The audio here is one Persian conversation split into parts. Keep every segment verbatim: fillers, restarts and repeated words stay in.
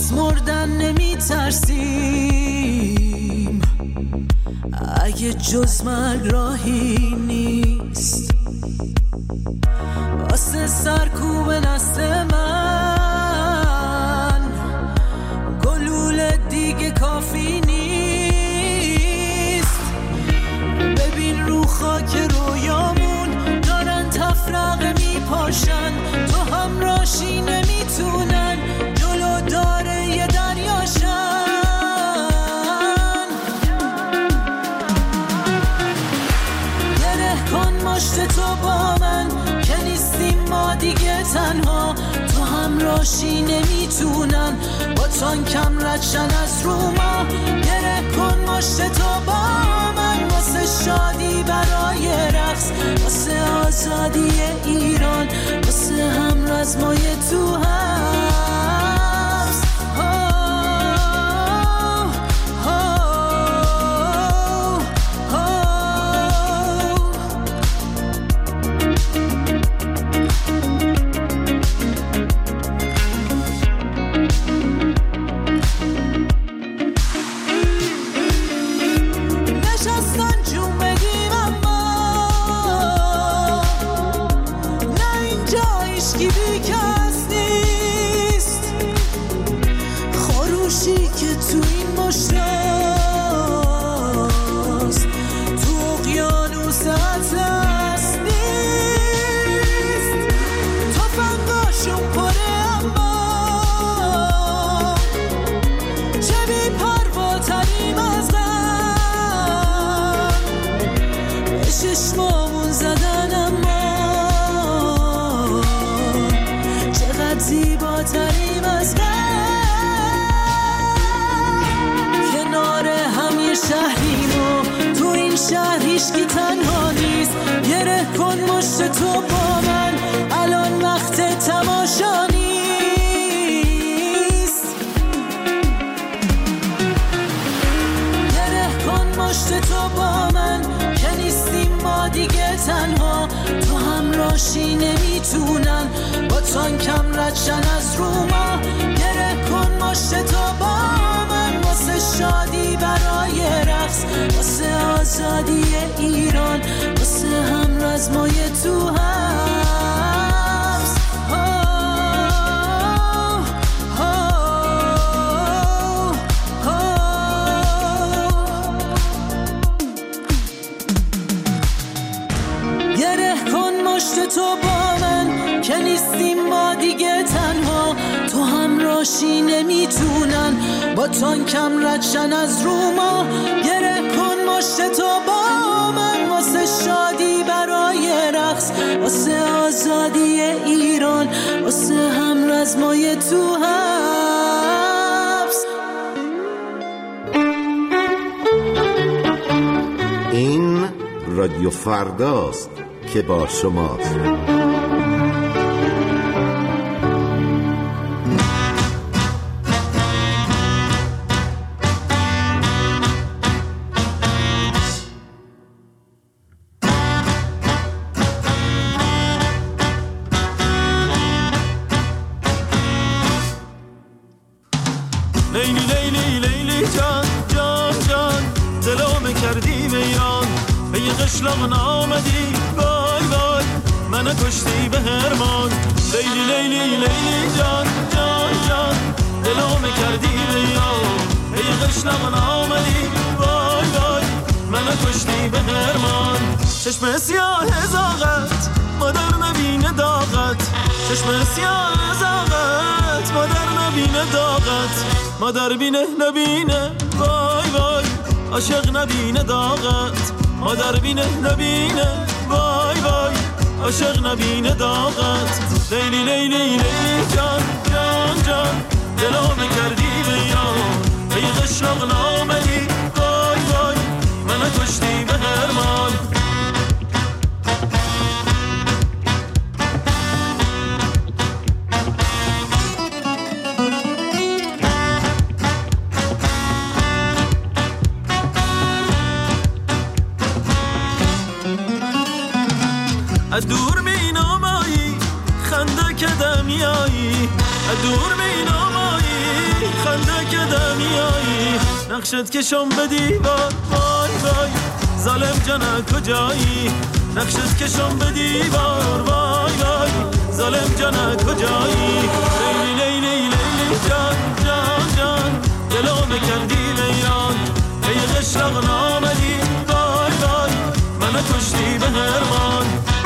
از مردن نمی ترسیم، اگه جز مرگ راهی نیست. واسه سرکوب نسل من گلوله دیگه کافی نیست. ببین رو خاک رویامون دارن تفرقه میپاشن، تو همراشی نمیتونن جلو داره یه دریاشن. گره کن مشت تو با من که نیستیم ما دیگه تنها، تو همراشی نمیتونن با تانکم ردشن از رو ما. گره کن مشت تو با من واسه شادی برای رقص، واسه آزادی ایران، واسه هم رزمای تو هست. هیچکی تنها نیست. گره کن مشت تو با من، الان وقت تماشا نیست. گره کن مشت تو با من که نیستیم ما دیگه تنها، تو همراشی نمیتونن با تانکم ردشن از رو ما. گره کن مشت تو با من واسه شادی برای رقص، واسه آزادی ایران، واسه هم رزمای تو هست. گره کن مشت تو با من که نیستیم ما دیگه تنها، تو همراشی نمیتونن با تانکم ردشن از رو ما. گره کن مشت تو با من واسه شادی برای رقص، واسه آزادی ایران، واسه هم رزمای تو حبس. این رادیو فرداست که با شماست. لیلی لیلی لیلی جان جان جان دلم کردی ویران، به یه قشلاق نامدی وای وای منو کشتی به هرمان. لیلی لیلی لیلی جان جان جان دلم کردی ویران، به یه قشلاق نامدی وای وای منو کشتی به هرمان. چشم سیاه زاغت مادر نبینه داغت، چشم سیاه زاغت مادر نبینه داغت، مادر بینه نبینه وای وای عاشق نبینه داغت، مادر بینه نبینه وای وای عاشق نبینه داغت. لیلی لیلی لیلی جان جان جان دلم کردی ویران، به یه قشلاق نامدی وای وای منو کشتی به هرمان. از دور مینامایی خنده که دمیایی، از دور مینامایی که دمیایی نقشت کشم به دیوار وای وای ظالم جانه کجایی نقشت کشم به دیوار وای وای ظالم جانه کجایی لیلی لیلی لیلی جان جان جان دلو کردی ویران ای قشلق نامدی وای وای منو کشتی به هرمان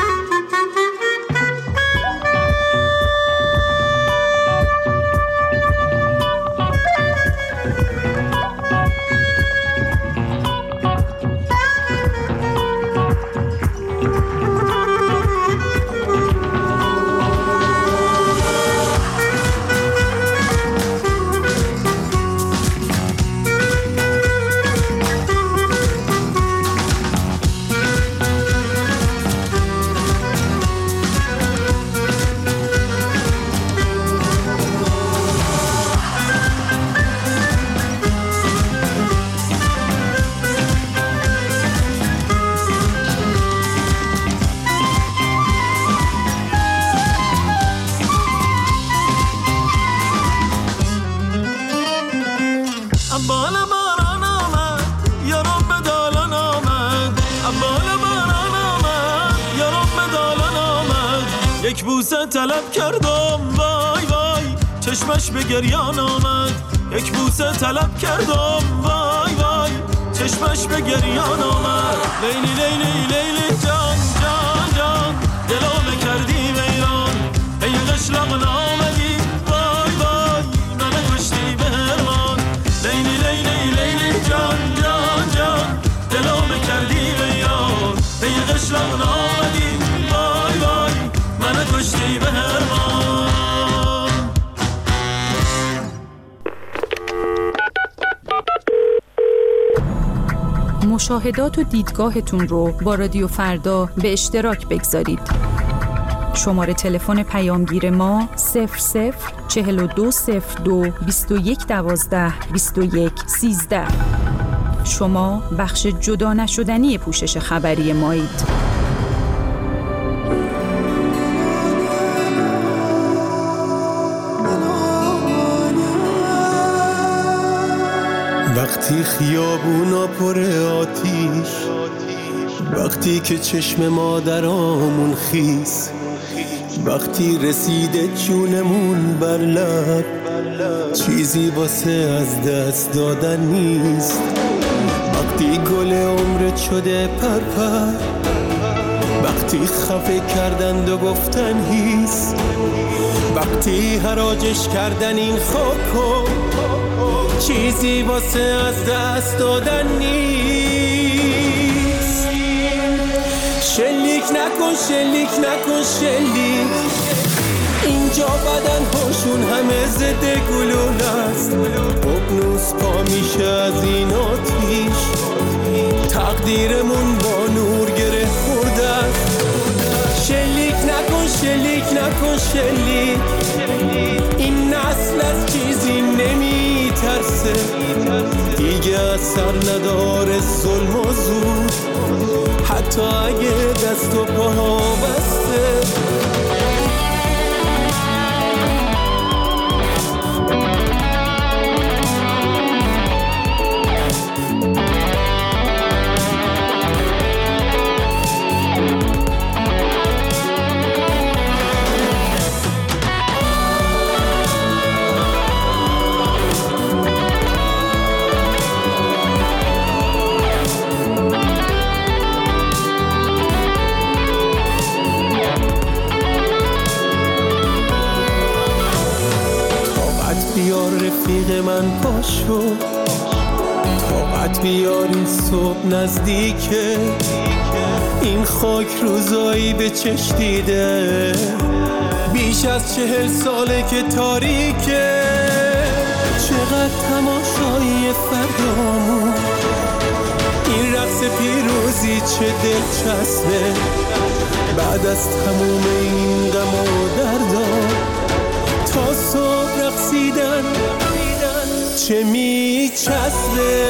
یک بوسه طلب کردم وای وای چشمش به گریان آمد یک بوسه طلب کردم وای وای چشمش به گریان آمد لیلی لیلی لیلی جان جان جان دلو کردی ویران ای قشلق نامدی وای وای من کشتی به هرمان لیلی لیلی لیلی جان جان جان دلو کردی ویران ای قشلق نامدی وای وای من کشتی به هرمان. مشاهدات و دیدگاهتون رو با رادیو فردا به اشتراک بگذارید. شماره تلفن پیامگیر ما صفر صفر چهل و دو صفر دو بیست و یک دوازده بیست و یک سیزده. شما بخش جدا نشدنی پوشش خبری مایید. وقتی خیابونا پر آتیش وقتی که چشم مادرامون خیس وقتی رسیده جونمون بر لب چیزی واسه از دست دادن نیست وقتی گل عمرت شده پرپر وقتی خفه کردند و گفتن هیس وقتی حراجش کردن این خاکو چیزی واسه از دست دادن نیست شلیک نکن شلیک نکن شلیک اینجا بدن هاشون همه ضد گلول است اقنوس پا میشه از این آتیش تقدیرمون با نور گره خورده است شلیک نکن شلیک نکن شلیک این نسل از چیزی نمی ترسه دیگه اثر نداره ظلم و زور حتی اگه دست و پاها بسته رفیق من پاشو طاقت بیار این صبح نزدیکه این خاک روزایی به چش دیده بیش از چهل ساله که تاریکه چقدر تماشایی فردامون این رقص پیروزی چه دلچسبه بعد از تموم این غم و دردا تا صبح رقصیدن چه میچسبه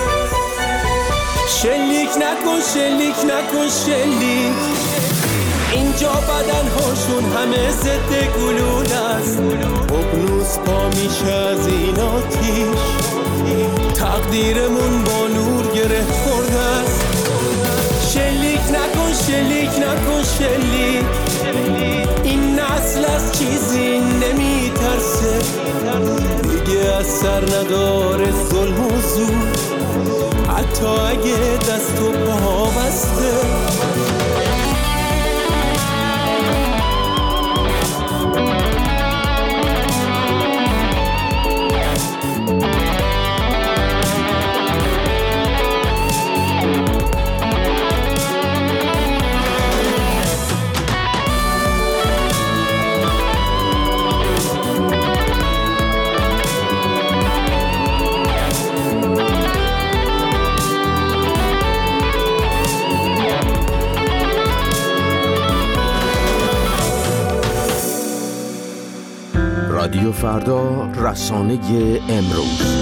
شلیک نکن شلیک نکن شلیک اینجا بدن هاشون همه ضد گلول است، اقنوس پا میشه از این آتیش، تقدیرمون با نور گره خورده است. شلیک نکن شلیک نکن شلیک، این نسل از چیزی نمیترسه، دیگه از سر نداره ظلم و زور، حتی اگه دست و پا بسته. رادیو فردا، رسانه امروز.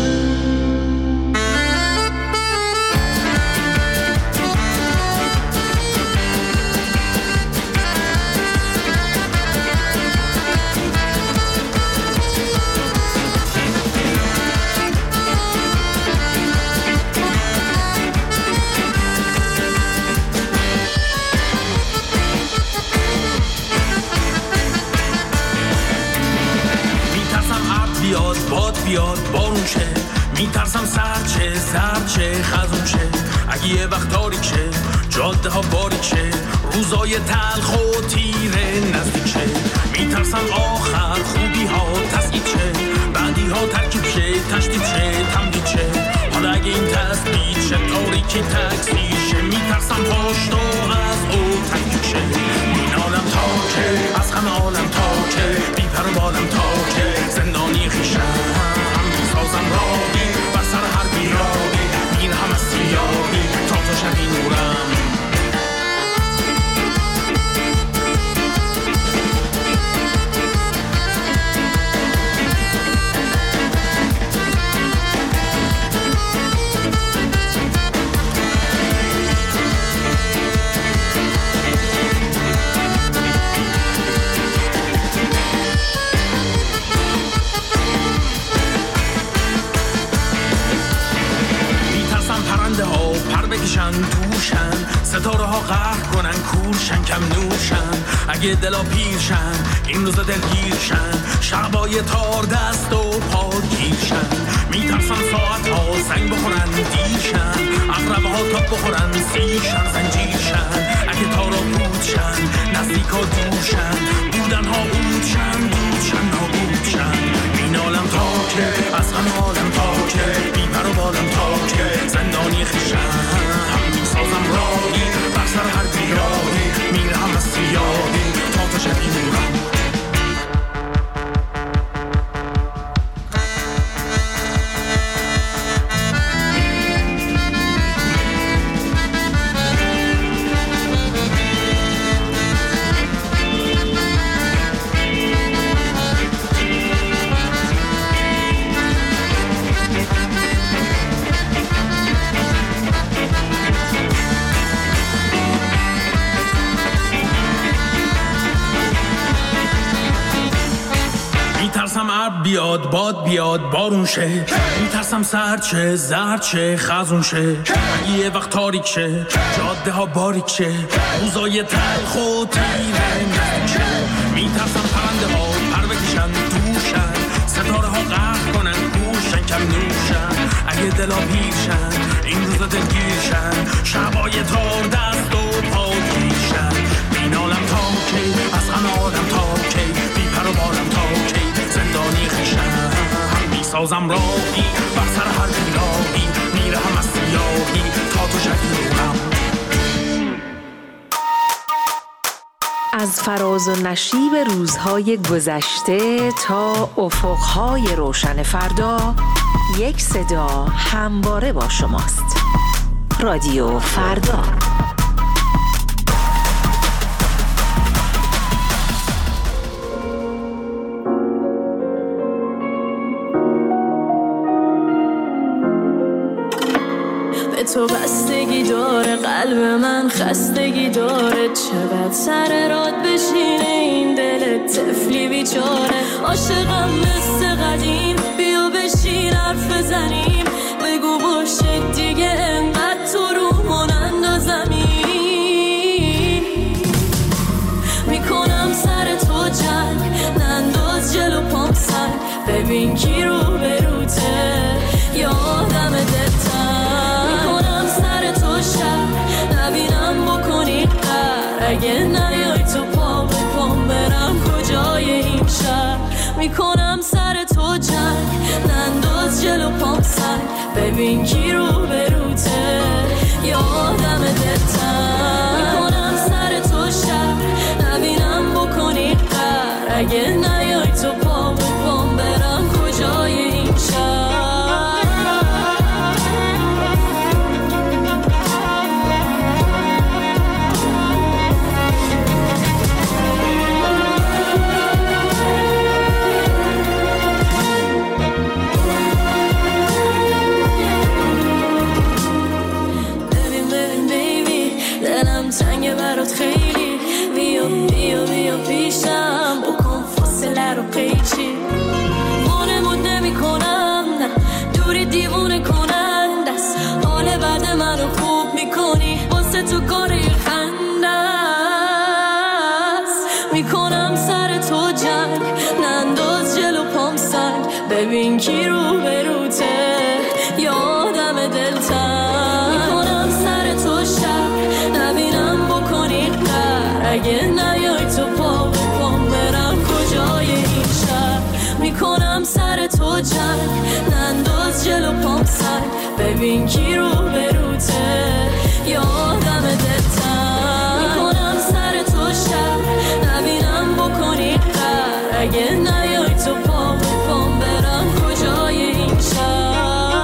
بیاد بارون شه، میترسم سرچه سرچه خزون شه، اگه یه وقت تاریک شه جاده ها باریک شه، روزای تلخ و تیره نزدیک شه، میترسم آخر خوبی ها تسکیت شه، بعدی ها ترکیب شه تشدید شه تمدید شه، حالا اگه این تسبیت شه تاریکی تکسیر شه، میترسم پاشت و از او تکیب شه، این عالم تاکه از همه عالم تاکه، بی پر و بالم تاکه، زندانی خیشم سازم راهی بر سر هر بیراهی، میرهم از سیاهی تا تو شبی نورم. بکشن توشن ستاره ها قهر کنن کورشن کم نورشن، اگه دلا پیرشن این روزا دلگیرشن، شبای تار دست و پا گیرشن، میترسن ساعت ها زنگ بخورن دیرشن، اقربه ها تاب بخورن سیرشن زنجیرشن، اگه تارا بودشن نزدیک ها دورشن، بودن ها بودشن بودشن نابودشن، این عالم تاکه از همه عالم تاکه، بی پر و بالم تاکه، زندانی خیشن سازم راهی بر سر هر بیراهی، میرهم از سیاهی تا تو شبی نورم. میترسم عرب بیاد باد بیاد بارون شه، میترسم سرچه زرچه خزون شه، اگه یه وقت تاریک شه جاده ها باریک شه، روزای تلخ و تیره نزدیک شه، میترسم پرنده ها پر بکشن دوشن، ستاره ها قهر کنن گوشن کم نوشن، اگه دلا پیرشن این روزا دلگیرشن، شبای تار دست و پا گیرشن، این عالم تاکی از همه عالم تاکی، بی پر و بالم تاکی، زندانی خیشم میسازم راهی بر سر هر بیراهی، میرهم از سیاهی تا تو شبی نورم. از فراز و نشیب روزهای گذشته تا افقهای روشن فردا، یک صدا همواره با شماست. رادیو فردا. به تو بستگی داره، قلب من خستگی داره. چقدر سر راد بشینه این دل طفلی بیچاره. عاشقم مثل قدیم، بیا بشین حرف بزنیم. بگو باشه دیگه انقدر تو رومون اندازمین. میکنم سر تو جنگ، ننداز جلو پام سنگ. ببین کی رو بروته یادم دلتن. میکنم سر تو شب، نبینم بکنی قر. اگه نیای تو پا به پام برم کجای این شهر. میکنم سر تو جنگ، ننداز جلو پام سنگ. ببین کی رو بروته یادم دلتن. میکنم سر تو شب، نبینم بکنی قر. اگه نیای تو پا به پام برم کجای این شهر. تنگه برات خیلی، بیا بیا بیا پیشم، بکن فاصله رو قیچی. وانمود نمی کنم نه، دوری دیوونه کنند است. حال بعد منو خوب میکنی، واسه تو کاری خنده است. میکنم سر تو جنگ، ننداز جلو پام سنگ. ببین کی رو بروته یادم دلتن. میکنم سر تو شب، نبینم بکنی قر. اگه نیای تو پا به پام برم کجای این شهر. میکنم سر تو جنگ، ننداز جلو پام سنگ. ببین کی رو بروته یادم دلتن. میکنم سر تو شب، نبینم بکنی قر. اگه نیای تو پا به پام برم کجای این شهر.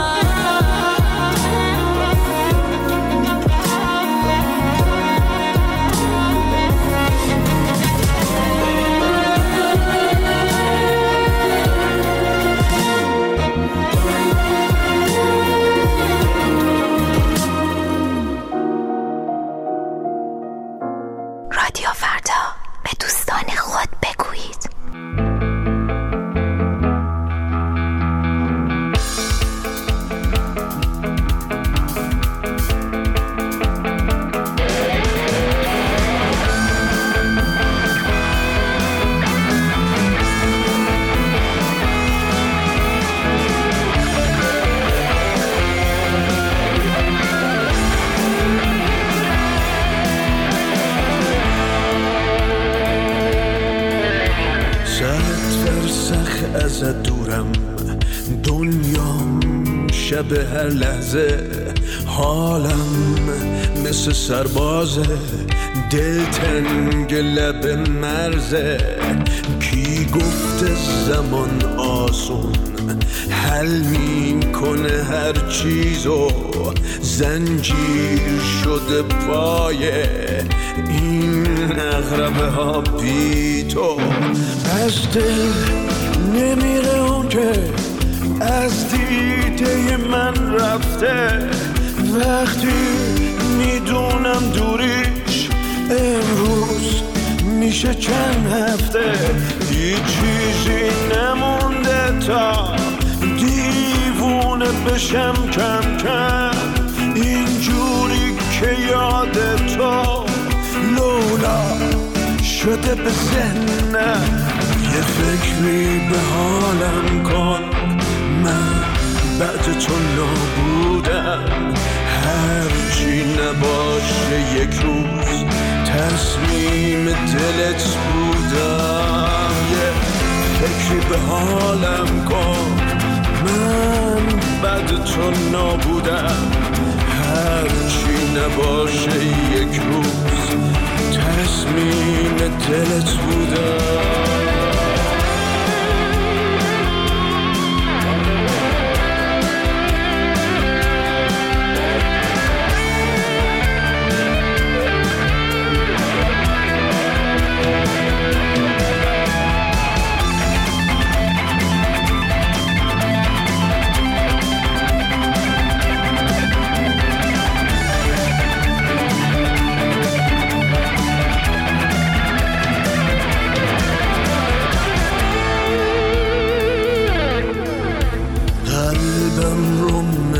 رادیو فردا، به دوستان خود بگویید. ازت دورم، دنیام شب هر لحظه. حالم مثل سربازه، دلتنگ لب مرزه. کی گفته زمان آسون حل میکنه هر چیزو. زنجیر شده پایه این اغربه ها بی تو. از دل نمیره اون که از دیده من رفته. وقتی میدونم دوریش امروز میشه چند هفته. هیچ چیزی نمونده تا دیوونه بشم کم کم. اینجوری که یاد تو لولا شده به ذهنم. یه فکری به حالم کن، من بعد تو نبودم. هرچی نباشه یک روز تصمیم دلت بودم. یه فکری به حالم کن، من بعد تو نبودم. هرچی نباشه یک روز تصمیم دلت بودم.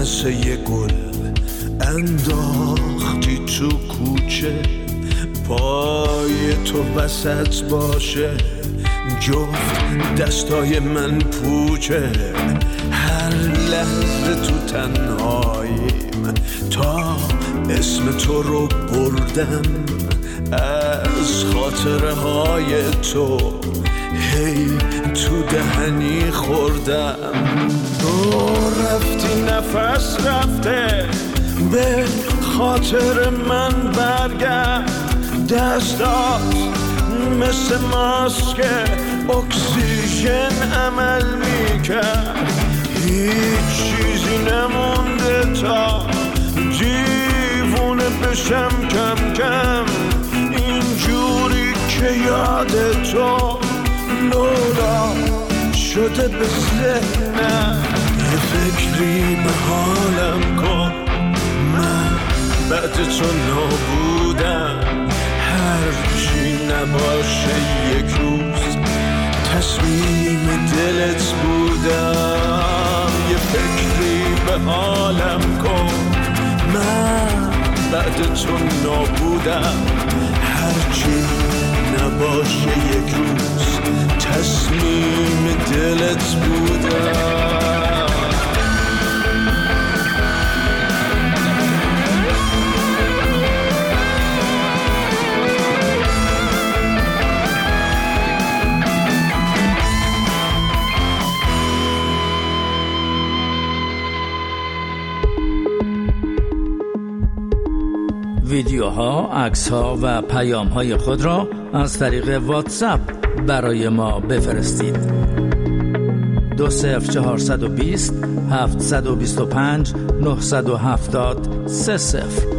مثل یه گل انداختی تو کوچه، پای تو وسط باشه جفت دستای من پوچه، هر لحظه تو تنهاییم تا اسم تو رو بردم، از خاطره های تو هی تو دهنی خوردم. تو رفتی نفس رفته به خاطر من برگرد، دستات مثل ماسک اکسیژن عمل میکرد، هیچ چیزی نمونده تا دیوونه بشم کم کم، اینجوری که یاد تو لولا شده به ذهنم. یه فکری به حالم کن، من بعد تو نابودم، هرچی نباشه یک روز تصمیم دلت بودم. یه فکری به حالم کن، من بعد تو نابودم، هرچی نباشه یک روز تصمیم دلت بودم. ویدیوها، عکس‌ها و پیام‌های خود را از طریق واتساپ برای ما بفرستید. دو صفر چهارصد و بیست هفتصد و بیست و پنج نهصد و هفتاد سه صفر.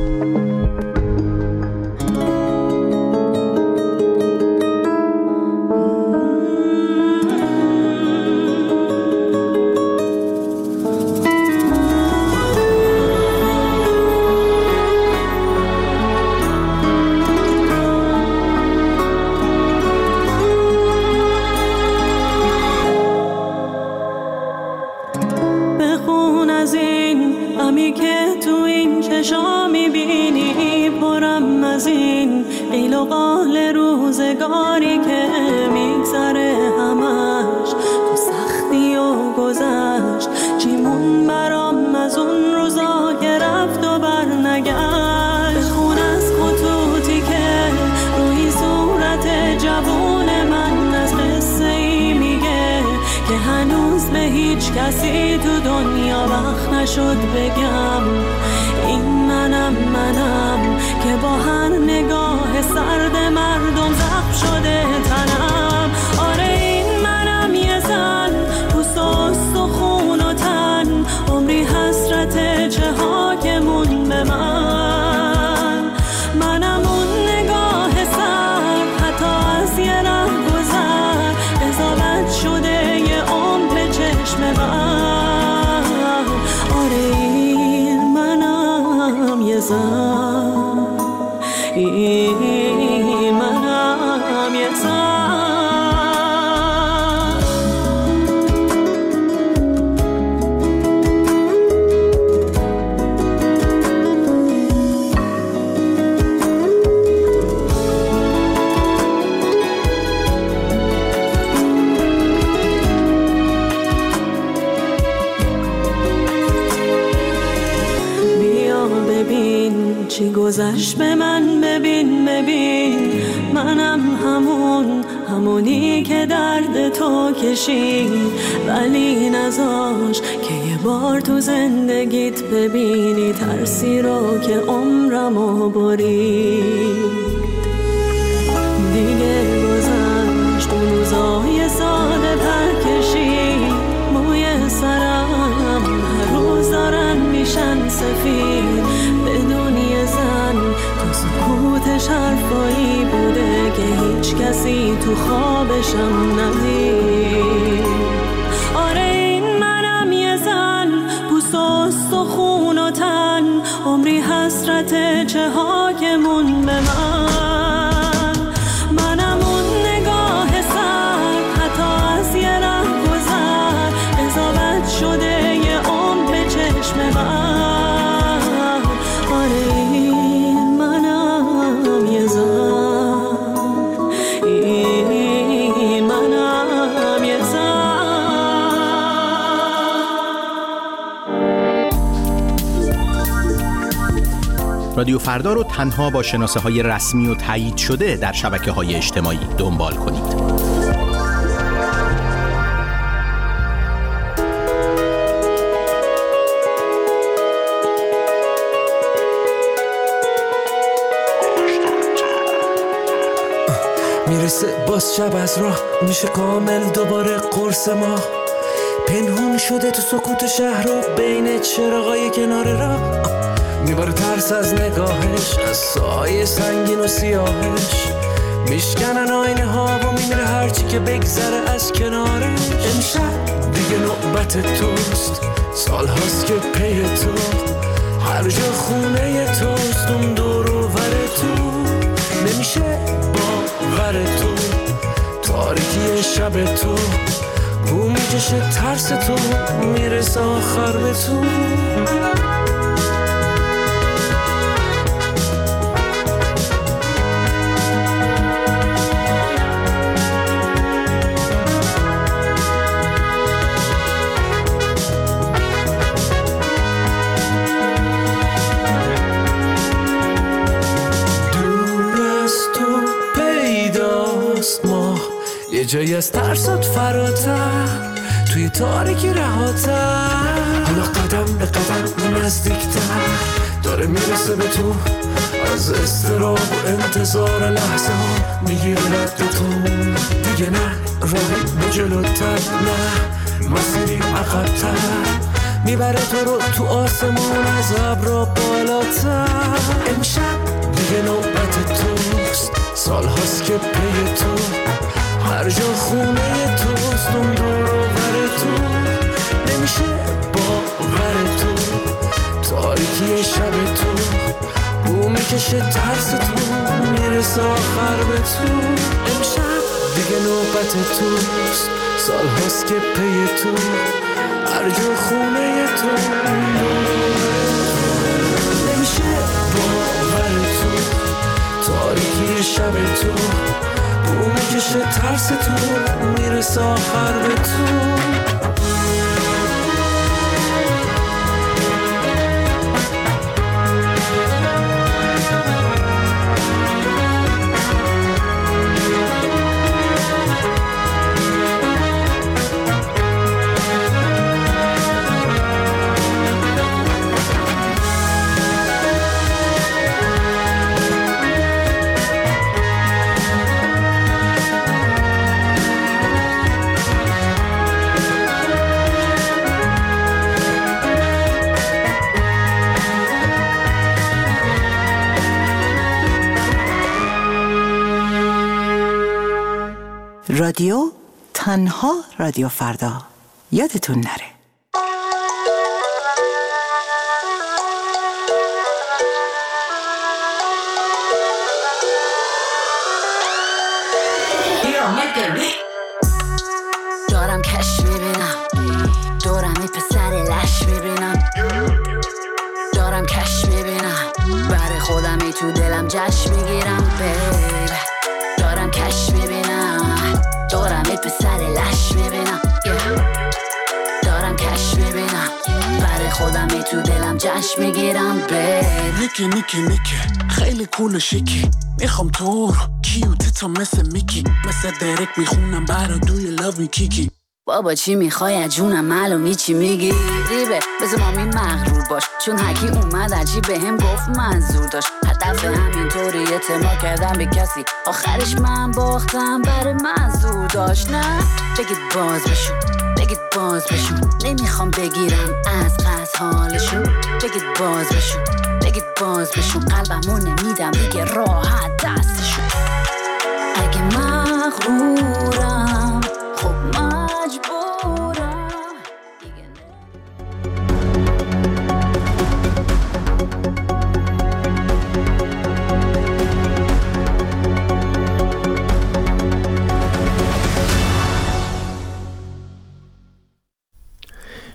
کسی تو دنیا وقت نشد بگم این منم منم که با هر نگاه سرد مردم زخم شده تنم. آره این منم یه زن پوست و استخون و تن، عمری حسرت چه ها که مون به من. منم اون نگاه سر حتی از یه ره گذر قضاوت شده یه عمر چشم من. آره این منم یه زن، این منم یه زن. چی گذشت به من ببین ببین، منم همون همونی که درد تو کشید، ولی نذاش که یه بار تو زندگیت ببینی ترسی رو که عمرمو برید. دیگه گذشت اون روزای ساده پرکشید، موی سرم هر روز دارن میشن سفید. بدون یه زن تو سکوتش حرفایی بوده که هیچ کسی تو خوابشم ندید. آره این منم یه زن پوست و استخون و تن، عمری حسرت چه ها که مون به من. منم اون نگاه سر حتی از یه ره گذر قضاوت شده یه عمر به چشم زن، آره این منم یه زن، این منم یه زن. رادیو فردا رو تنها با شناسه های رسمی و تایید شده در شبکه های اجتماعی دنبال کنید. میرسه باز شب از راه، میشه کامل دوباره قرص ما. پنهون شده تو سکوت شهر و بین چراغای کنار راه، میباره ترس از نگاهش، از سایه سنگین و سیاهش. میشکنن آینه ها و میمیره هرچی که بگذره از کنارش. امشب دیگه نوبت توست، سال هاست که پی تو، هر جا خونه توست، اون دور و ور تو. نمیشه باور تو، تاریکی شب تو، گو میکشه ترس تو، میرسه آخر به تو. یه جایی از ترسات فراتر، توی تاریکی رهاتر. حالا قدم به قدم نزدیکتر داره میرسه به تو، از استراب و انتظار لحظه ها میگیره رد تو. دیگه نه راهی به جلوتر، نه مسیری عقبتر، میبره تو رو تو آسمون از ابرا بالاتر. امشب دیگه نوبت توست، سال هاست که پی تو، هر جا خونه توست، اون دور و ور تو. نمیشه باور تو، تاریکی شب تو، بو میکشه ترس تو، میرسه آخر به تو. امشب دیگه نوبت توست، سال هاست که پی تو، هر جا خونه تو، اون دور و ور تو. نمیشه باور تو، تاریکی شب تو، او میکشه ترس تو، میرسه آخر به تو. رادیو تنها رادیو فردا، یادتون نره. دارم کش میبینم، دورم این پسر لش میبینم. دارم کش میبینم، برای خودم ای تو دلم جشن میگیرم. بیب دارم کش میبینم، دورم ای پسر لش میبینم. دارم کش میبینم، برای خودم ای تو دلم جشن میگیرم. بیب نیکی نیکی نیکی خیلی کول و شیکی، میخوام تو رو کیوتتا مثل میکی، مثل درک میخونم برا دوی لاوی کیکی. بابا چی میخوای از جونم، معلومی چی میگی. ریبه بذار مامی مغرور باش، چون حکی اومد عجیب به هم گفت منظور داشت. هدف همینطوری اعتماد کردم به کسی، آخرش من باختم برای منظور داشت. نه بگید باز بشون، بگید باز بشون، نمیخوام بگیرم از قصد حالشون. بگید باز بشون، بگید باز بشون، قلبمو نمیدم دیگه راحت دستشون. اگه مغرورم